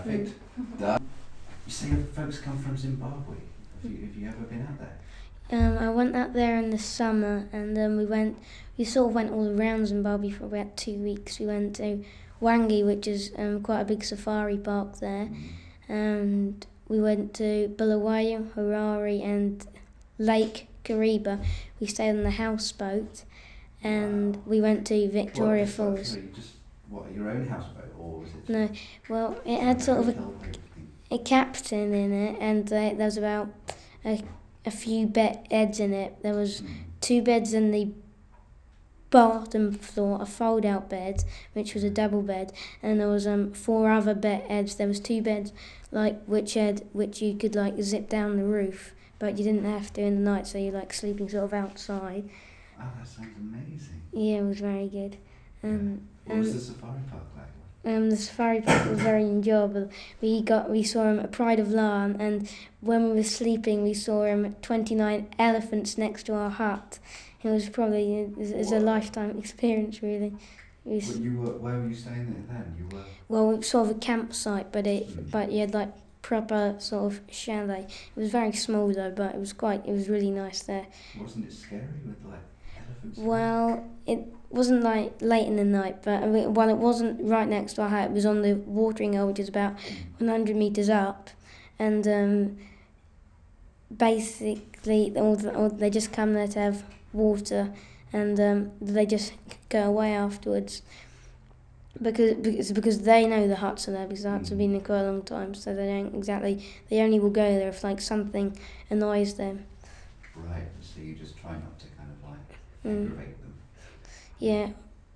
Perfect. Done. You say your folks come from Zimbabwe. Have you ever been out there? I went out there in the summer, and we sort of went all around Zimbabwe for about 2 weeks. We went to Wangi, which is quite a big safari park there, and we went to Bulawayo, Harare, and Lake Kariba. We stayed on the houseboat, and we went to Victoria Falls. Sorry, your own houseboat, or was it? No, well, it had sort of a captain in it, and there was about a few beds in it. There was 2 beds in the bottom floor, a fold-out bed, which was a double bed, and there was 4 other beds. There was 2 beds which you could zip down the roof, but you didn't have to in the night, so you're sleeping sort of outside. Oh, that sounds amazing. Yeah, it was very good. What was the safari park like? The safari park was very enjoyable. We saw a pride of Lion, and when we were sleeping, we saw 29 elephants next to our hut. It was probably a lifetime experience, really. Where were you staying then? You were. Well, it was sort of a campsite, but you had proper sort of chalet. It was very small though, but it was really nice there. Wasn't it scary with elephants? Well, it wasn't late in the night, but it wasn't right next to our hut. It was on the watering hole, which is about 100 meters up, and basically they just come there to have water, and they just go away afterwards. Because they know the huts are there, because the huts have been there quite a long time, so they only will go there if something annoys them. Right, so you just try not to kind of aggravate them. Yeah.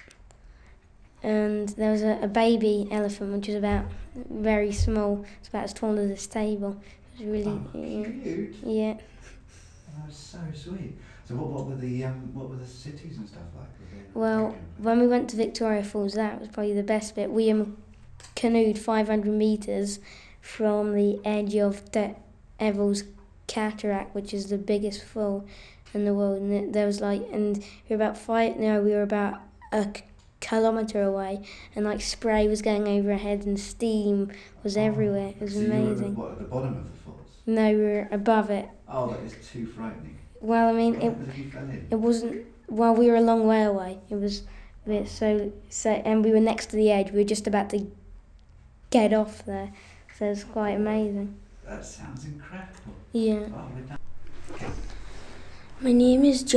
And there was a baby elephant, which was very small. It's about as tall as this table. It was really cute. Yeah. Oh, that's so sweet. So what were the cities and stuff like? Well, when we went to Victoria Falls, that was probably the best bit. We canoed 500 meters from the edge of the Everil's Cataract, which is the biggest fall in the world, and there was and we were about a kilometre away, and spray was going over our heads and steam was everywhere. It was amazing. You were at the bottom of the falls? No, we were above it. Oh, that is too frightening. Well, I mean, it wasn't. Well, we were a long way away. It was a bit so, and we were next to the edge. We were just about to get off there, so it was quite amazing. That sounds incredible. Yeah. Oh, My name is John.